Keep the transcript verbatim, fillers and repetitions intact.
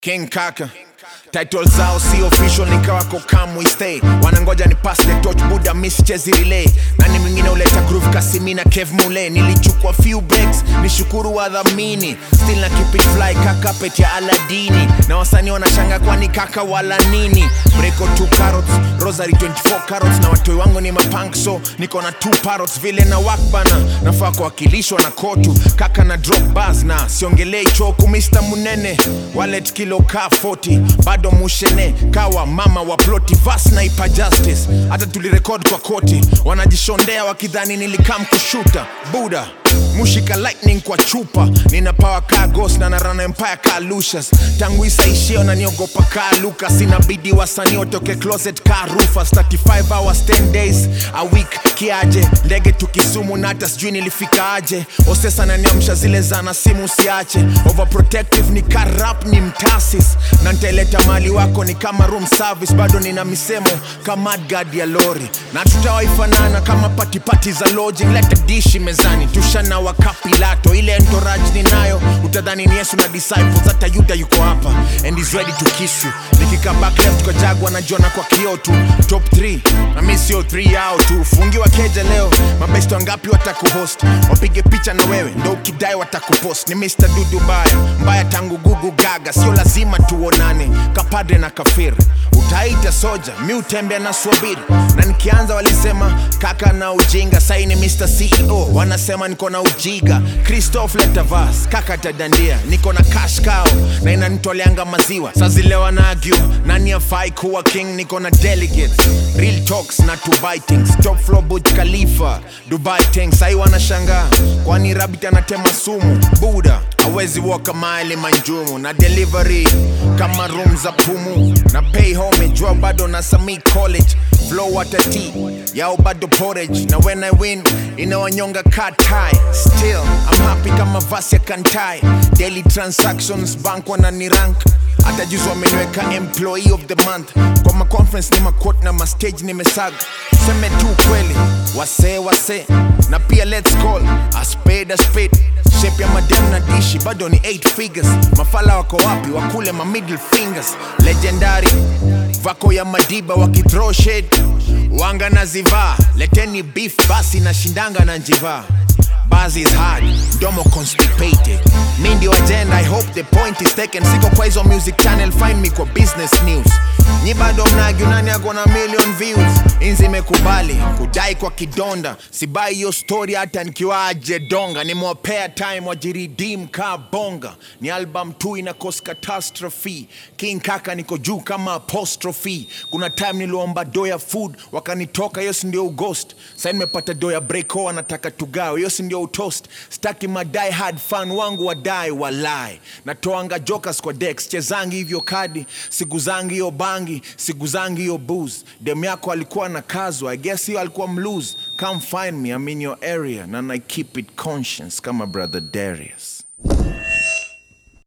King Kaka title zao si official, nikawa ko come we stay. Wanangoja ni pass the torch, Buddha miss chezi relay. Nani mwingine uleta groove Kasimina Kev Mule. Nilichukua few breaks, nishukuru wadhamini. Still na keep it fly, kaka pet ya Aladini. Na wasanii wanashanga kwani kaka wala nini. Breako two carrots, Rosary twenty-four carrots. Na watoi wangu ni mapunk so niko na two parrots. Vile na wakbana, nafaa kuwakilishwa na kotu. Kaka na drop bars na siongelei choku. mister Munene, wallet kilo ka forty. Bado mushene, kawa mama wa ploti. Verse na ipa justice, hata tulirecord kwa koti. Wanajishondea wakidhani nilikam kushuta. Buddha mushika lightning kwa chupa. Nina power ka ghost na narana empire ka Lucius. Tangu isa ishio na niogopa ka Lucas. Inabidi wasanii watoke closet ka Rufus. thirty-five hours, ten days a week kiaje. Ndege tukisumu na hata sijui nilifika aje. Osesa na niamsha zile zana simu siache. Overprotective ni ka rap ni mtasis. Na nteleta mali wako ni kama room service. Bado nina misemo kama guard ya lori. Na tutawaifanana kama pati pati za lodging. Leta dishi mezani tushana wakapilato. Ile entourage ninayo utadhani ni Yesu na disciples. Hata Yuda yuko hapa and he's ready to kiss you. Nikika back left kwa Jagwa na Jona kwa Kyoto. Top three na miss yo three out tu. Fungiwa keja leo, mabesto wangapi watakuhost. Wapige picha na wewe ndo ukidai watakupost. Ni mister Dudu Baya, mbaya tangu gugu gaga. Sio lazima tuonane, kapadre na kafiri. Utaita soja, mi utembea na swabiri. Na nikianza walisema kaka na ujinga. Sai ni mister C E O, wanasema niko na ujiga. Christophe Letavas, kaka tadandia. Niko na cash cow, na inanitoleanga maziwa. Sazile wana argue, nani afai kuwa king. Niko na delegates, real talks na to buy things. Top floor Burj Khalifa, Dubai things. Sai wanashanga, kwani rabbit anatema sumu. Buddha, hawezi walk mile manjumu. Na delivery, kama room za pumu. Na pay homage, wa bado na Sami College. Flow water tea, yao bado porridge. Na when I win, inawanyonga cut tie. Still, I'm happy kama vasi ya kantai. Daily transactions, bank wana ni rank. Hata juzi wameniweka employee of the month. Kwa ma conference ni ma quote na ma stage ni mesaga. Seme tu kweli, wase wase. Na pia let's call a spade a spade. Shape ya madem na dishi, bado ni eight figures. Mafala wako wapi, wakule ma middle fingers. Legendary, vako ya Madiba wakithrow shade. Wanga na ziva, leteni beef basi na shindanga na njiva. Buzz is hard, domo constipated. Mi ndio agenda, I hope the point is taken. Siko kwa hizo music channel, find me kwa business news. Nyi bado mnagi nani ako na million views. Inzi mekubali, kudai kwa kidonda. Sibai yo story hata nikiwa aje donga. Nimewapea time wajiridim ka bonga. Ni album tu inakos catastrophe. King Kaka niko juu kama apostrophe. Kuna time niliomba doya food, wakanitoka yo si ndio ghost. Sasa nimepata doya breako wanataka tugao, yo si ndio utoast. Staki madai hard fan wangu wadai walai. Natoanga jokers kwa decks, chezangi hivyo kadi. Siguzangi yo bangi, siguzangi yo booze. Dem yako alikuwa na kazo, I guess hiyo alikuwa mlose. Come find me, I'm in your area. And I keep it conscious kama brother Darius.